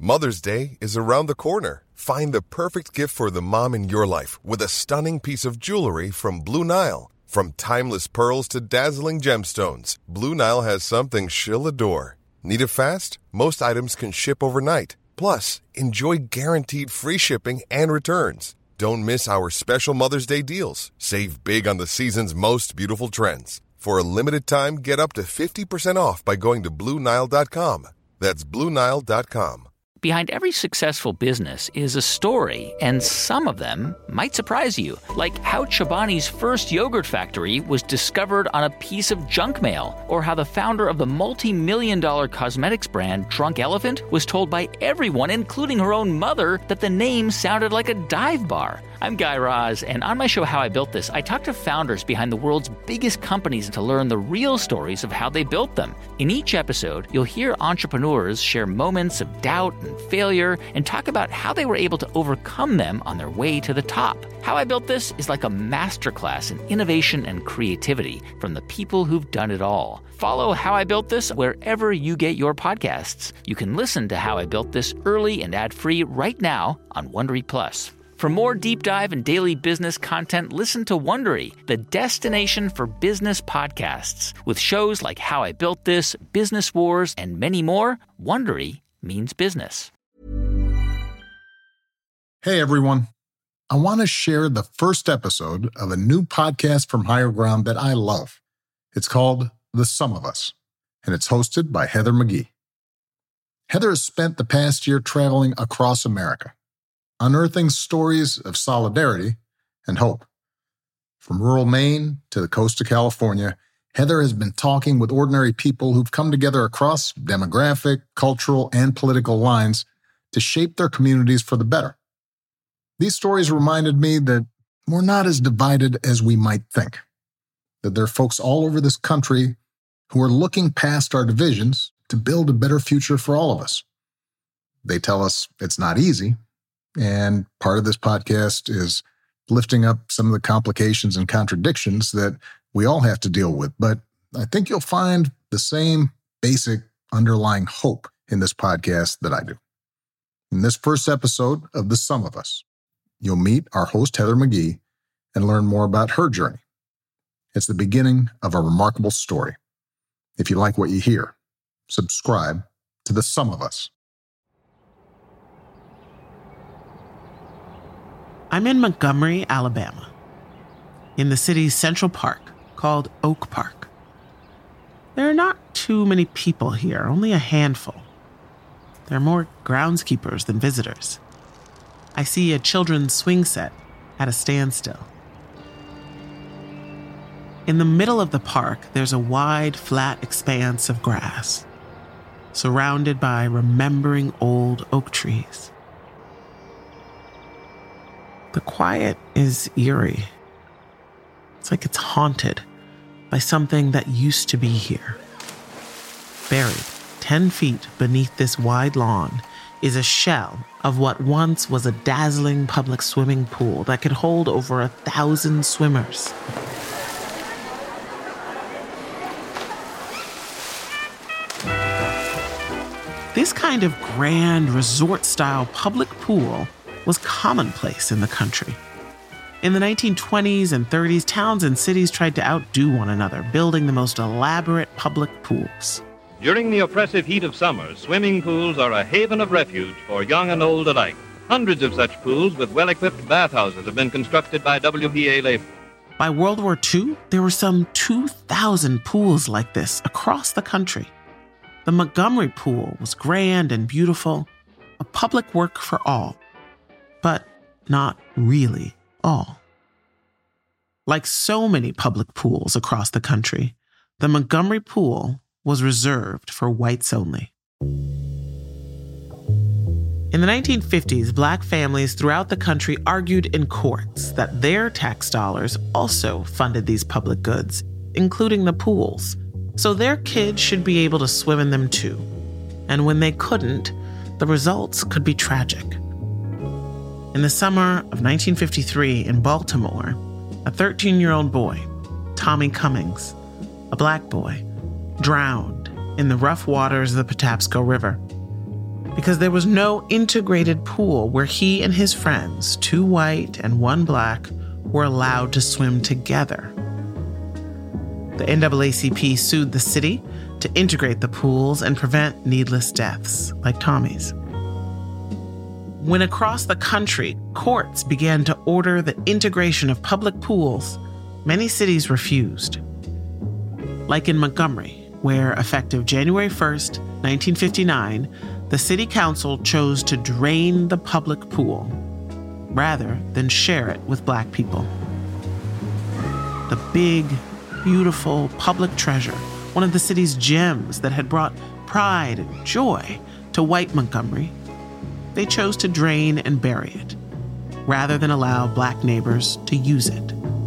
Mother's Day is around the corner. Find the perfect gift for the mom in your life with a stunning piece of jewelry from Blue Nile. From timeless pearls to dazzling gemstones, Blue Nile has something she'll adore. Need it fast? Most items can ship overnight. Plus, enjoy guaranteed free shipping and returns. Don't miss our special Mother's Day deals. Save big on the season's most beautiful trends. For a limited time, get up to 50% off by going to BlueNile.com. That's BlueNile.com. Behind every successful business is a story, and some of them might surprise you. Like how Chobani's first yogurt factory was discovered on a piece of junk mail, or how the founder of the multi-million-dollar cosmetics brand Drunk Elephant was told by everyone, including her own mother, that the name sounded like a dive bar. I'm Guy Raz, and on my show How I Built This, I talk to founders behind the world's biggest companies to learn the real stories of how they built them. In each episode, you'll hear entrepreneurs share moments of doubt and failure and talk about how they were able to overcome them on their way to the top. How I Built This is like a masterclass in innovation and creativity from the people who've done it all. Follow How I Built This wherever you get your podcasts. You can listen to How I Built This early and ad-free right now on Wondery Plus. For more deep dive and daily business content, listen to Wondery, the destination for business podcasts. With shows like How I Built This, Business Wars, and many more, Wondery means business. Hey, everyone. I want to share the first episode of a new podcast from Higher Ground that I love. It's called The Sum of Us, and it's hosted by Heather McGhee. Heather has spent the past year traveling across America, unearthing stories of solidarity and hope. From rural Maine to the coast of California, Heather has been talking with ordinary people who've come together across demographic, cultural, and political lines to shape their communities for the better. These stories reminded me that we're not as divided as we might think, that there are folks all over this country who are looking past our divisions to build a better future for all of us. They tell us it's not easy, and part of this podcast is lifting up some of the complications and contradictions that we all have to deal with. But I think you'll find the same basic underlying hope in this podcast that I do. In this first episode of The Sum of Us, you'll meet our host, Heather McGhee, and learn more about her journey. It's the beginning of a remarkable story. If you like what you hear, subscribe to The Sum of Us. I'm in Montgomery, Alabama, in the city's central park called Oak Park. There are not too many people here, only a handful. There are more groundskeepers than visitors. I see a children's swing set at a standstill. In the middle of the park, there's a wide, flat expanse of grass, surrounded by remembering old oak trees. The quiet is eerie. It's like it's haunted by something that used to be here. Buried 10 feet beneath this wide lawn is a shell of what once was a dazzling public swimming pool that could hold over 1,000 swimmers. This kind of grand resort-style public pool was commonplace in the country. In the 1920s and 30s, towns and cities tried to outdo one another, building the most elaborate public pools. During the oppressive heat of summer, swimming pools are a haven of refuge for young and old alike. Hundreds of such pools with well-equipped bathhouses have been constructed by WPA labor. By World War II, there were some 2,000 pools like this across the country. The Montgomery pool was grand and beautiful, a public work for all, but not really all. Like so many public pools across the country, the Montgomery pool was reserved for whites only. In the 1950s, Black families throughout the country argued in courts that their tax dollars also funded these public goods, including the pools, so their kids should be able to swim in them too. And when they couldn't, the results could be tragic. In the summer of 1953 in Baltimore, a 13-year-old boy, Tommy Cummings, a Black boy, drowned in the rough waters of the Patapsco River. because there was no integrated pool where he and his friends, 2 white and 1 black, were allowed to swim together. The NAACP sued the city to integrate the pools and prevent needless deaths like Tommy's. When across the country, courts began to order the integration of public pools, many cities refused. Like in Montgomery, where effective January 1st, 1959, the city council chose to drain the public pool rather than share it with black people. The big, beautiful public treasure, one of the city's gems that had brought pride and joy to white Montgomery, they chose to drain and bury it, rather than allow black neighbors to use it.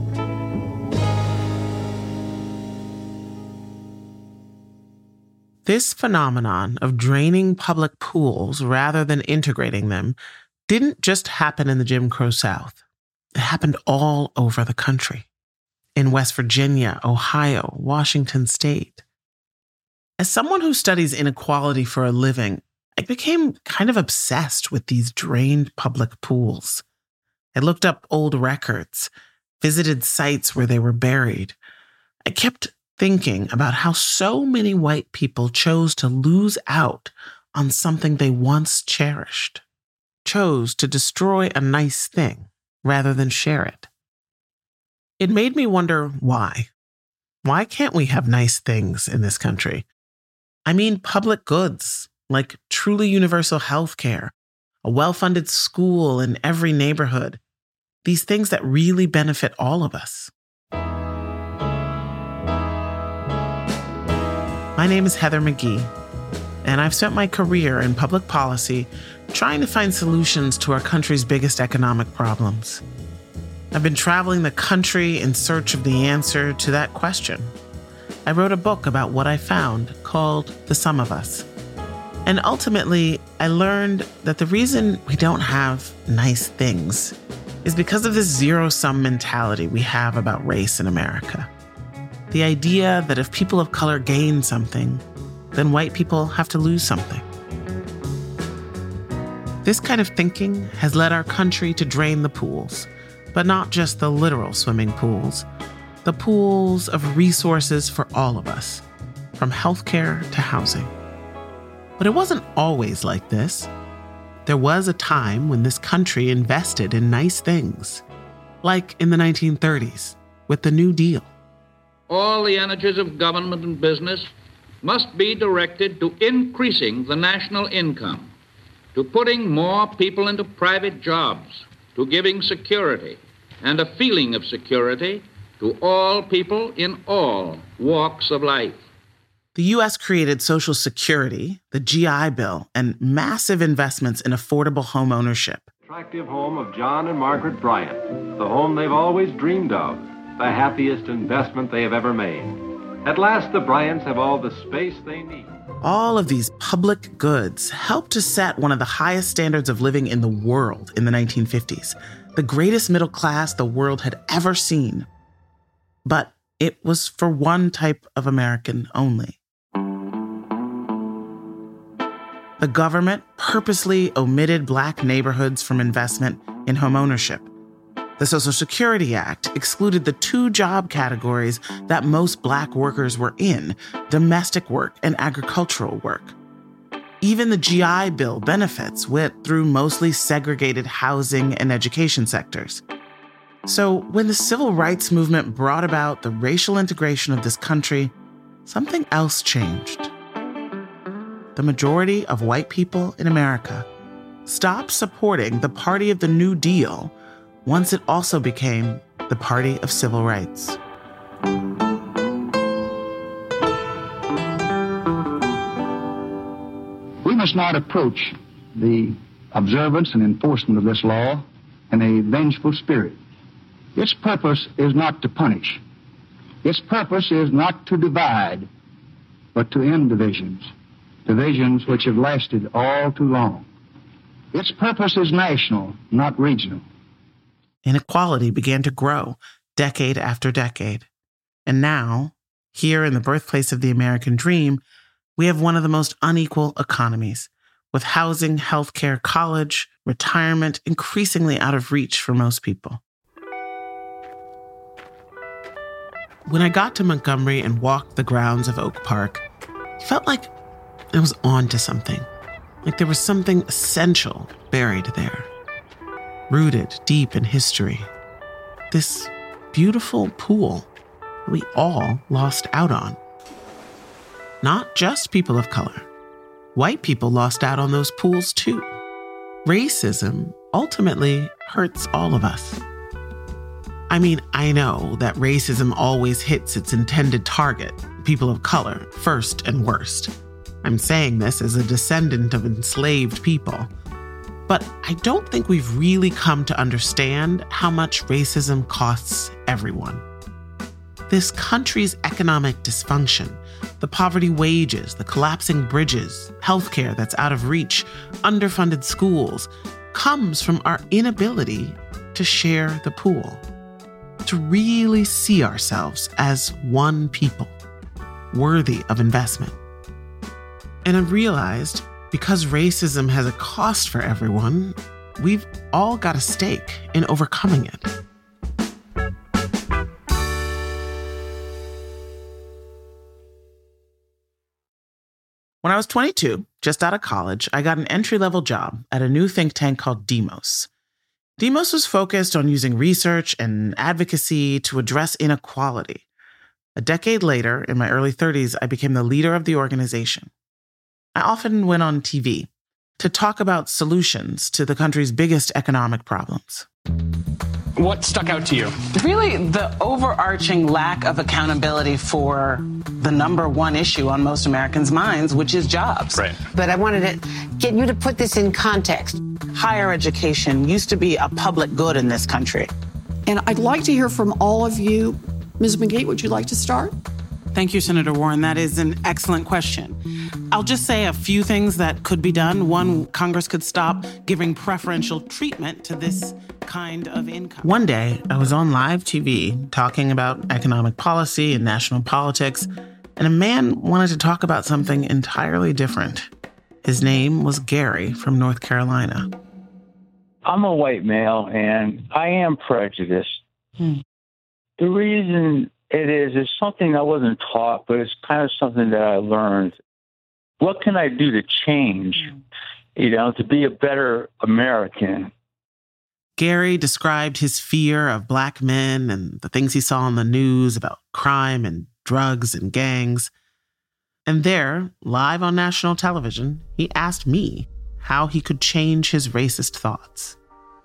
This phenomenon of draining public pools rather than integrating them didn't just happen in the Jim Crow South. It happened all over the country. In West Virginia, Ohio, Washington State. As someone who studies inequality for a living, I became kind of obsessed with these drained public pools. I looked up old records, visited sites where they were buried. I kept thinking about how so many white people chose to lose out on something they once cherished, chose to destroy a nice thing rather than share it. It made me wonder why. Why can't we have nice things in this country? I mean, public goods like truly universal health care, a well-funded school in every neighborhood, these things that really benefit all of us. My name is Heather McGhee, and I've spent my career in public policy trying to find solutions to our country's biggest economic problems. I've been traveling the country in search of the answer to that question. I wrote a book about what I found called The Sum of Us. And ultimately, I learned that the reason we don't have nice things is because of this zero-sum mentality we have about race in America. The idea that if people of color gain something, then white people have to lose something. This kind of thinking has led our country to drain the pools, but not just the literal swimming pools, the pools of resources for all of us, from healthcare to housing. But it wasn't always like this. There was a time when this country invested in nice things, like in the 1930s with the New Deal. All the energies of government and business must be directed to increasing the national income, to putting more people into private jobs, to giving security and a feeling of security to all people in all walks of life. The U.S. created Social Security, the GI Bill, and massive investments in affordable home ownership. Attractive home of John and Margaret Bryant, the home they've always dreamed of, the happiest investment they have ever made. At last, the Bryants have all the space they need. All of these public goods helped to set one of the highest standards of living in the world in the 1950s, the greatest middle class the world had ever seen. But it was for one type of American only. The government purposely omitted black neighborhoods from investment in homeownership. The Social Security Act excluded the 2 job categories that most black workers were in, domestic work and agricultural work. Even the GI Bill benefits went through mostly segregated housing and education sectors. So when the civil rights movement brought about the racial integration of this country, something else changed. The majority of white people in America stopped supporting the party of the New Deal once it also became the party of civil rights. We must not approach the observance and enforcement of this law in a vengeful spirit. Its purpose is not to punish. Its purpose is not to divide, but to end divisions which have lasted all too long. Its purpose is national, not regional. Inequality began to grow decade after decade. And now, here in the birthplace of the American dream, we have one of the most unequal economies, with housing, healthcare, college, retirement increasingly out of reach for most people. When I got to Montgomery and walked the grounds of Oak Park, it felt like I was on to something, like there was something essential buried there, rooted deep in history. This beautiful pool we all lost out on. Not just people of color. White people lost out on those pools too. Racism ultimately hurts all of us. I mean, I know that racism always hits its intended target, people of color, first and worst. I'm saying this as a descendant of enslaved people. But I don't think we've really come to understand how much racism costs everyone. This country's economic dysfunction, the poverty wages, the collapsing bridges, healthcare that's out of reach, underfunded schools, comes from our inability to share the pool, to really see ourselves as one people, worthy of investment. And I've realized, because racism has a cost for everyone, we've all got a stake in overcoming it. When I was 22, just out of college, I got an entry-level job at a new think tank called Demos. Demos was focused on using research and advocacy to address inequality. A decade later, in my early 30s, I became the leader of the organization. I often went on TV to talk about solutions to the country's biggest economic problems. What stuck out to you? Really, the overarching lack of accountability for the number one issue on most Americans' minds, which is jobs. Right. But I wanted to get you to put this in context. Higher education used to be a public good in this country. And I'd like to hear from all of you. Ms. McGee, would you like to start? Thank you, Senator Warren. That is an excellent question. I'll just say a few things that could be done. One, Congress could stop giving preferential treatment to this kind of income. One day, I was on live TV talking about economic policy and national politics, and a man wanted to talk about something entirely different. His name was Gary from North Carolina. I'm a white male, and I am prejudiced. The reason it is something I wasn't taught, but it's kind of something that I learned. What can I do to change, to be a better American? Gary described his fear of Black men and the things he saw on the news about crime and drugs and gangs. And there, live on national television, he asked me how he could change his racist thoughts.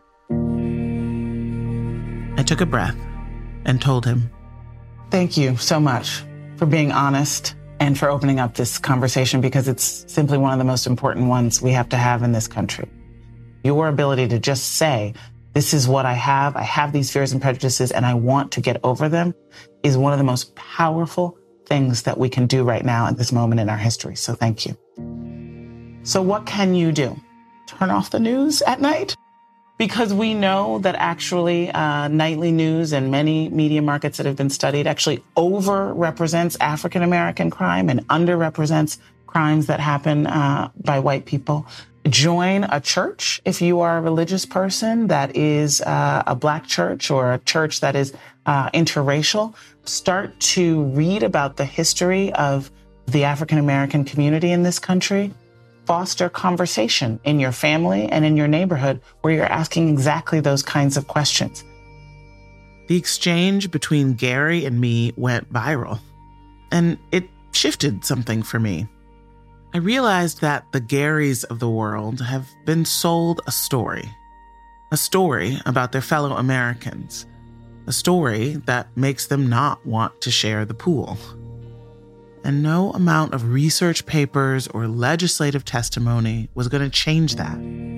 I took a breath and told him, Thank you so much for being honest and for opening up this conversation, because it's simply one of the most important ones we have to have in this country. Your ability to just say, this is what I have these fears and prejudices, and I want to get over them, is one of the most powerful things that we can do right now at this moment in our history. So thank you. So what can you do? Turn off the news at night? Because we know that actually nightly news and many media markets that have been studied actually overrepresents African-American crime and underrepresents crimes that happen by white people. Join a church if you are a religious person that is a Black church or a church that is interracial. Start to read about the history of the African-American community in this country. Foster conversation in your family and in your neighborhood where you're asking exactly those kinds of questions. The exchange between Gary and me went viral, and it shifted something for me. I realized that the Garys of the world have been sold a story about their fellow Americans, a story that makes them not want to share the pool. And no amount of research papers or legislative testimony was going to change that.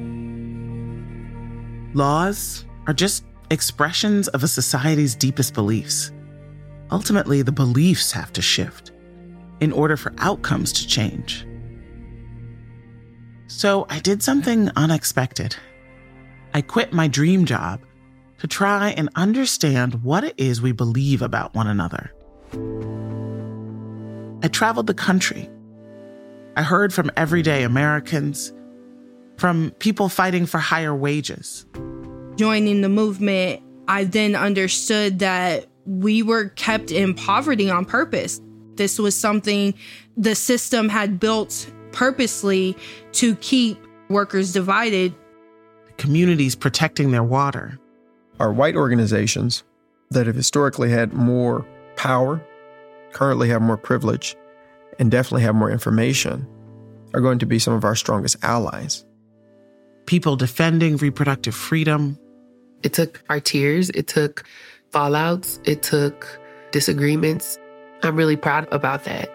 Laws are just expressions of a society's deepest beliefs. Ultimately, the beliefs have to shift in order for outcomes to change. So I did something unexpected. I quit my dream job to try and understand what it is we believe about one another. I traveled the country. I heard from everyday Americans, from people fighting for higher wages. Joining the movement, I then understood that we were kept in poverty on purpose. This was something the system had built purposely to keep workers divided. Communities protecting their water. Our white organizations that have historically had more power, currently have more privilege, and definitely have more information are going to be some of our strongest allies. People defending reproductive freedom. It took our tears, it took fallouts, it took disagreements. I'm really proud about that.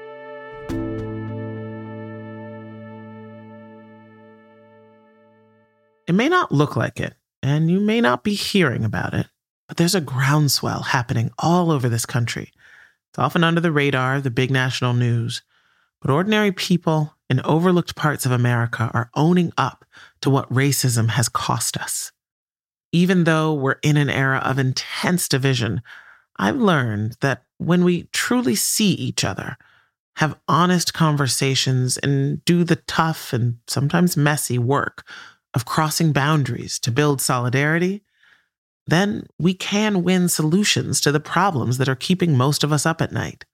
It may not look like it, and you may not be hearing about it, but there's a groundswell happening all over this country. It's often under the radar, the big national news, but ordinary people in overlooked parts of America are owning up to what racism has cost us. Even though we're in an era of intense division, I've learned that when we truly see each other, have honest conversations, and do the tough and sometimes messy work of crossing boundaries to build solidarity, then we can win solutions to the problems that are keeping most of us up at night.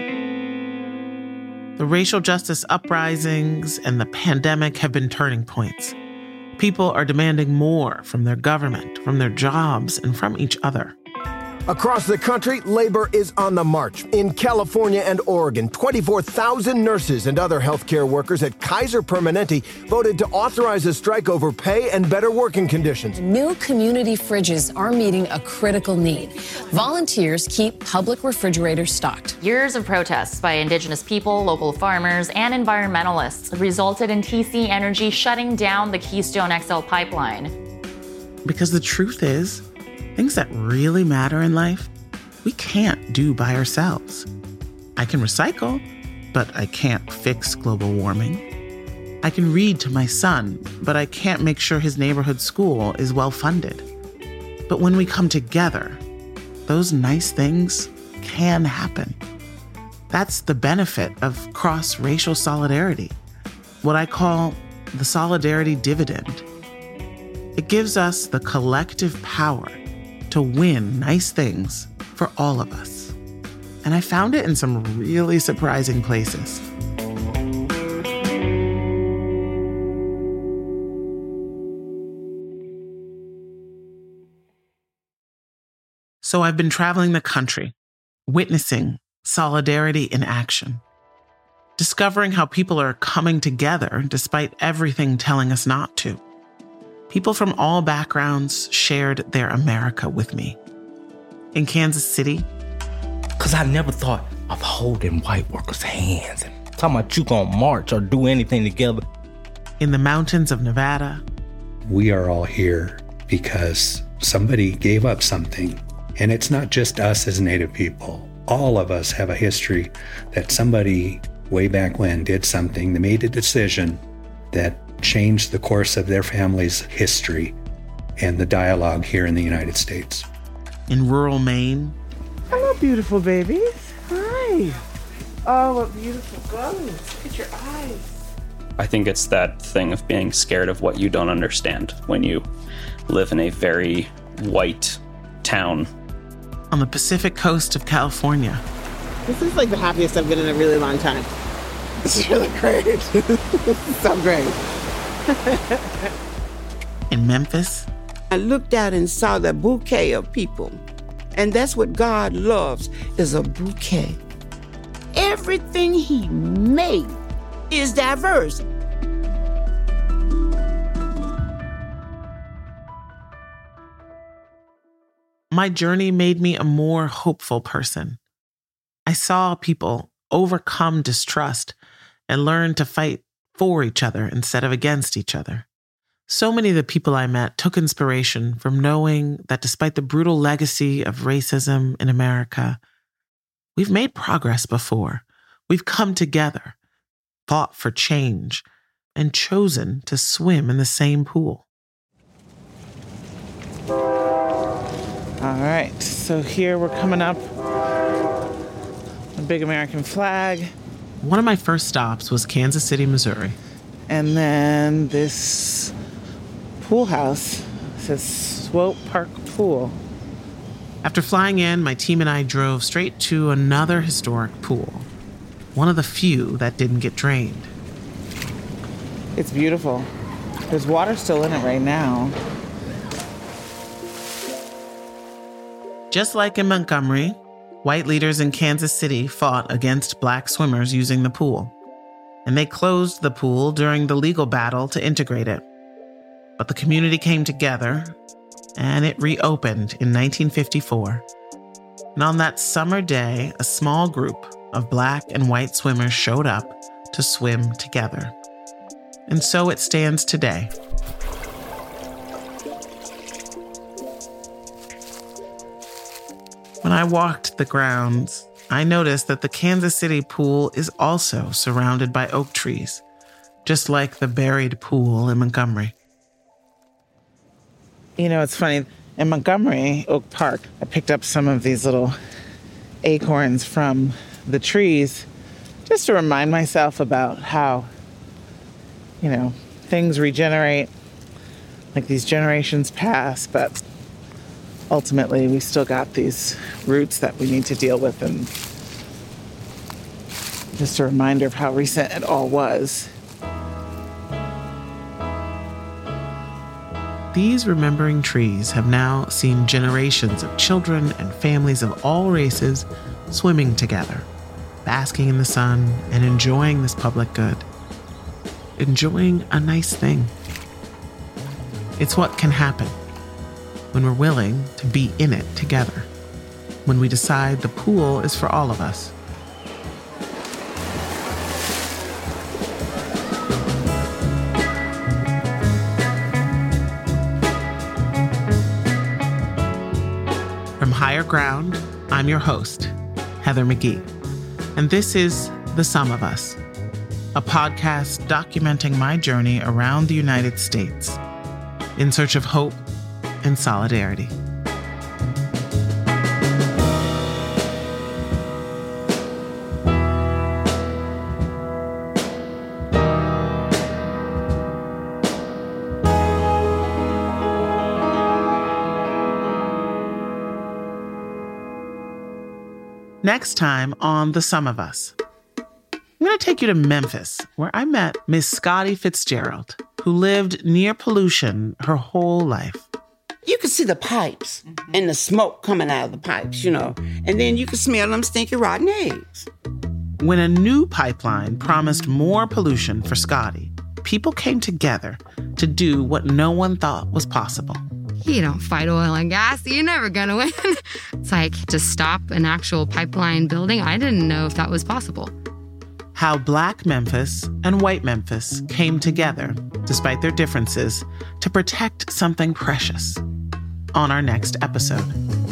The racial justice uprisings and the pandemic have been turning points. People are demanding more from their government, from their jobs, and from each other. Across the country, labor is on the march. In California and Oregon, 24,000 nurses and other healthcare workers at Kaiser Permanente voted to authorize a strike over pay and better working conditions. New community fridges are meeting a critical need. Volunteers keep public refrigerators stocked. Years of protests by Indigenous people, local farmers, and environmentalists resulted in TC Energy shutting down the Keystone XL pipeline. Because the truth is, things that really matter in life, we can't do by ourselves. I can recycle, but I can't fix global warming. I can read to my son, but I can't make sure his neighborhood school is well funded. But when we come together, those nice things can happen. That's the benefit of cross-racial solidarity, what I call the solidarity dividend. It gives us the collective power to win nice things for all of us. And I found it in some really surprising places. So I've been traveling the country, witnessing solidarity in action, discovering how people are coming together despite everything telling us not to. People from all backgrounds shared their America with me. In Kansas City, because I never thought of holding white workers' hands and talking about you gonna march or do anything together. In the mountains of Nevada, we are all here because somebody gave up something. And it's not just us as Native people. All of us have a history that somebody way back when did something, they made a decision that changed the course of their family's history and the dialogue here in the United States. In rural Maine. Hello, beautiful babies. Hi. Oh, what beautiful girls. Look at your eyes. I think it's that thing of being scared of what you don't understand when you live in a very white town. On the Pacific coast of California. This is like the happiest I've been in a really long time. This is really great. This is so great. In Memphis, I looked out and saw the bouquet of people. And that's what God loves, is a bouquet. Everything he made is diverse. My journey made me a more hopeful person. I saw people overcome distrust and learn to fight for each other instead of against each other. So many of the people I met took inspiration from knowing that despite the brutal legacy of racism in America, we've made progress before. We've come together, fought for change, and chosen to swim in the same pool. All right, so here we're coming up. A big American flag. One of my first stops was Kansas City, Missouri. And then this pool house says Swope Park Pool. After flying in, my team and I drove straight to another historic pool, one of the few that didn't get drained. It's beautiful. There's water still in it right now. Just like in Montgomery, white leaders in Kansas City fought against black swimmers using the pool, and they closed the pool during the legal battle to integrate it. But the community came together, and it reopened in 1954. And on that summer day, a small group of black and white swimmers showed up to swim together. And so it stands today. When I walked the grounds, I noticed that the Kansas City pool is also surrounded by oak trees, just like the buried pool in Montgomery. You know, it's funny. In Montgomery, Oak Park, I picked up some of these little acorns from the trees just to remind myself about how, things regenerate, like these generations pass, but ultimately we still got these roots that we need to deal with, and just a reminder of how recent it all was. These remembering trees have now seen generations of children and families of all races swimming together, basking in the sun and enjoying this public good. Enjoying a nice thing. It's what can happen when we're willing to be in it together, when we decide the pool is for all of us. From Higher Ground, I'm your host, Heather McGhee, and this is The Sum of Us, a podcast documenting my journey around the United States in search of hope and solidarity. Next time on The Sum of Us, I'm going to take you to Memphis, where I met Miss Scotty Fitzgerald, who lived near pollution her whole life. You could see the pipes and the smoke coming out of the pipes, and then you could smell them stinky rotten eggs. When a new pipeline promised more pollution for Scotty, people came together to do what no one thought was possible. You don't fight oil and gas, you're never gonna win. It's like to stop an actual pipeline building. I didn't know if that was possible. How Black Memphis and White Memphis came together, despite their differences, to protect something precious. On our next episode.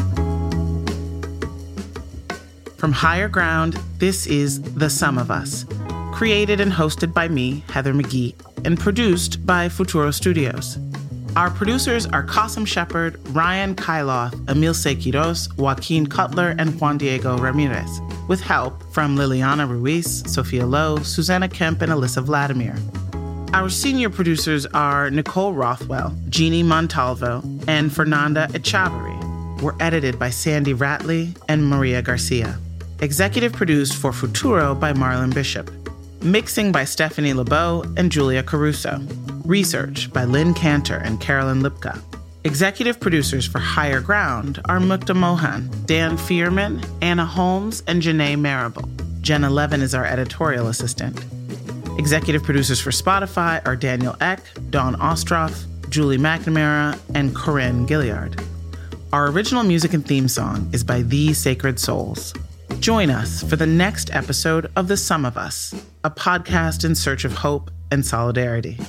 From Higher Ground, this is The Sum of Us, created and hosted by me, Heather McGhee, and produced by Futuro Studios. Our producers are Qasim Shepard, Ryan Kyloth, Emil Sequiros, Joaquin Cutler, and Juan Diego Ramirez, with help from Liliana Ruiz, Sophia Lowe, Susanna Kemp, and Alyssa Vladimir. Our senior producers are Nicole Rothwell, Jeannie Montalvo, and Fernanda Echavarri. We're edited by Sandy Ratley and Maria Garcia. Executive produced for Futuro by Marlon Bishop. Mixing by Stephanie LeBeau and Julia Caruso. Research by Lynn Cantor and Carolyn Lipka. Executive producers for Higher Ground are Mukta Mohan, Dan Fierman, Anna Holmes, and Janae Marable. Jenna Levin is our editorial assistant. Executive producers for Spotify are Daniel Eck, Dawn Ostroff, Julie McNamara, and Corinne Gilliard. Our original music and theme song is by The Sacred Souls. Join us for the next episode of The Sum of Us, a podcast in search of hope and solidarity.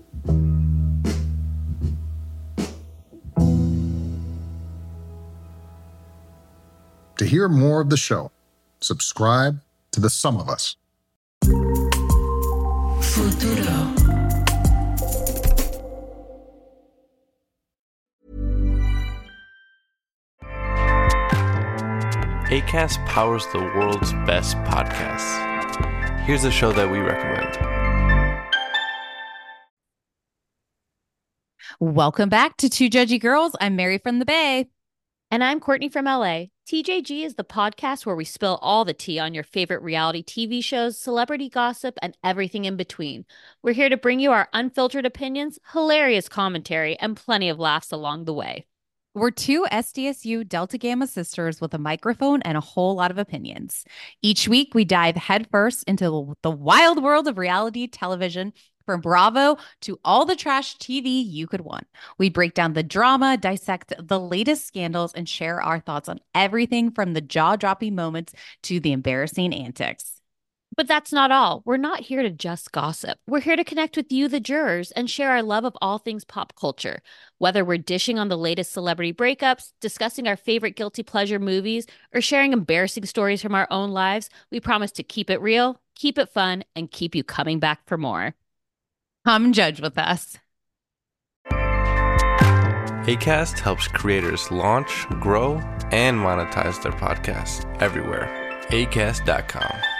To hear more of the show, subscribe to The Sum of Us. Futuro. Acast powers the world's best podcasts. Here's a show that we recommend. Welcome back to Two Judgy Girls. I'm Mary from the Bay. And I'm Courtney from LA. TJG is the podcast where we spill all the tea on your favorite reality TV shows, celebrity gossip, and everything in between. We're here to bring you our unfiltered opinions, hilarious commentary, and plenty of laughs along the way. We're two SDSU Delta Gamma sisters with a microphone and a whole lot of opinions. Each week, we dive headfirst into the wild world of reality television, from Bravo to all the trash TV you could want. We break down the drama, dissect the latest scandals, and share our thoughts on everything from the jaw-dropping moments to the embarrassing antics. But that's not all. We're not here to just gossip. We're here to connect with you, the jurors, and share our love of all things pop culture. Whether we're dishing on the latest celebrity breakups, discussing our favorite guilty pleasure movies, or sharing embarrassing stories from our own lives, we promise to keep it real, keep it fun, and keep you coming back for more. Come judge with us. Acast helps creators launch, grow, and monetize their podcasts everywhere. Acast.com.